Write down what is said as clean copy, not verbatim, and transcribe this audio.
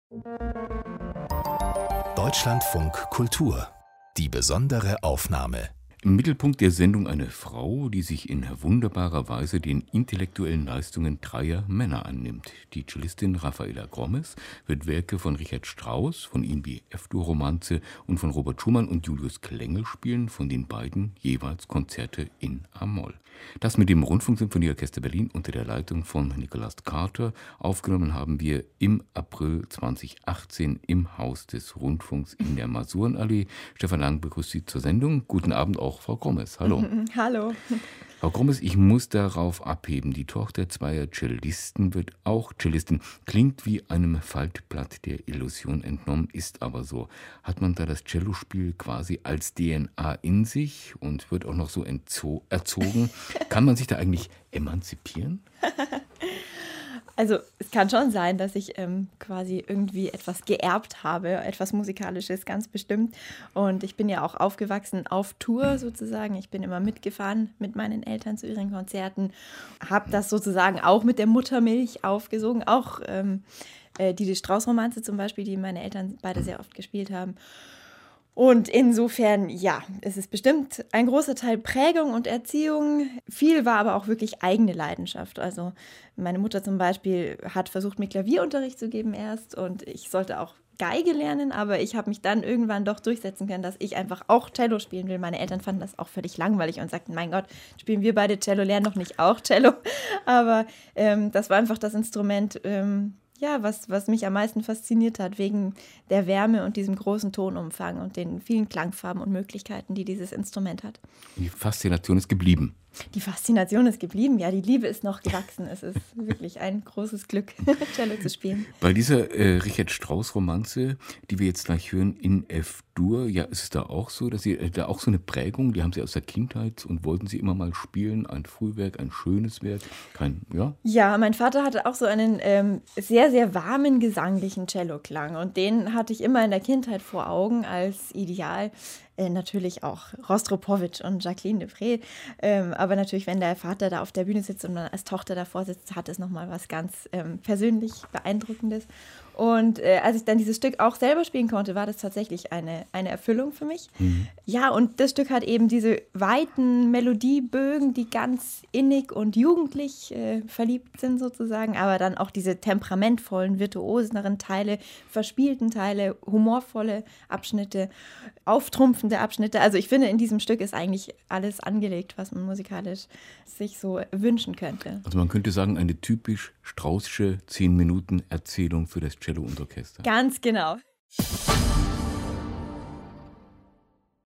Deutschlandfunk Kultur. Die besondere Aufnahme. Im Mittelpunkt der Sendung eine Frau, die sich in wunderbarer Weise den intellektuellen Leistungen dreier Männer annimmt. Die Cellistin Raffaella Grommes wird Werke von Richard Strauss, von Inbi F-Dur-Romanze und von Robert Schumann und Julius Klengel spielen, von den beiden jeweils Konzerte in A-Moll. Das mit dem Rundfunksymphonieorchester Berlin unter der Leitung von Nicholas Carter. Aufgenommen haben wir im April 2018 im Haus des Rundfunks in der Masurenallee. Stefan Lang begrüßt Sie zur Sendung. Guten Abend auch, Frau Grommes. Hallo. Hallo. Frau Grommes, ich muss darauf abheben. Die Tochter zweier Cellisten wird auch Cellistin. Klingt wie einem Faltblatt der Illusion entnommen, ist aber so. Hat man da das Cellospiel quasi als DNA in sich und wird auch noch so erzogen? Kann man sich da eigentlich emanzipieren? Also es kann schon sein, dass ich quasi irgendwie etwas geerbt habe, etwas Musikalisches, ganz bestimmt. Und ich bin ja auch aufgewachsen auf Tour sozusagen. Ich bin immer mitgefahren mit meinen Eltern zu ihren Konzerten, habe das sozusagen auch mit der Muttermilch aufgesogen. Auch die Strauss-Romanze zum Beispiel, die meine Eltern beide sehr oft gespielt haben. Und insofern, ja, es ist bestimmt ein großer Teil Prägung und Erziehung. Viel war aber auch wirklich eigene Leidenschaft. Also meine Mutter zum Beispiel hat versucht, mir Klavierunterricht zu geben erst und ich sollte auch Geige lernen, aber ich habe mich dann irgendwann doch durchsetzen können, dass ich einfach auch Cello spielen will. Meine Eltern fanden das auch völlig langweilig und sagten, mein Gott, spielen wir beide Cello, lernen doch nicht auch Cello. Aber das war einfach das Instrument, was mich am meisten fasziniert hat, wegen der Wärme und diesem großen Tonumfang und den vielen Klangfarben und Möglichkeiten, die dieses Instrument hat. Die Faszination ist geblieben. Die Faszination ist geblieben, ja, die Liebe ist noch gewachsen. Es ist wirklich ein großes Glück, Cello zu spielen. Bei dieser Richard Strauss-Romanze, die wir jetzt gleich hören, in F-Dur, ja, ist es da auch so, dass Sie da auch so eine Prägung, die haben Sie aus der Kindheit und wollten Sie immer mal spielen, ein Frühwerk, ein schönes Werk, ja? Ja, mein Vater hatte auch so einen sehr, sehr warmen gesanglichen Celloklang und den hatte ich immer in der Kindheit vor Augen als Ideal. Natürlich auch Rostropowitsch und Jacqueline Depré. Aber natürlich, wenn der Vater da auf der Bühne sitzt und dann als Tochter davor sitzt, hat es nochmal was ganz persönlich Beeindruckendes. Und als ich dann dieses Stück auch selber spielen konnte, war das tatsächlich eine Erfüllung für mich. Mhm. Ja, und das Stück hat eben diese weiten Melodiebögen, die ganz innig und jugendlich verliebt sind sozusagen, aber dann auch diese temperamentvollen, virtuoseren Teile, verspielten Teile, humorvolle Abschnitte, auftrumpfende Abschnitte. Also ich finde, in diesem Stück ist eigentlich alles angelegt, was man musikalisch sich so wünschen könnte. Also man könnte sagen, eine typisch straußsche 10-Minuten-Erzählung für das Cello und Orchester. Ganz genau.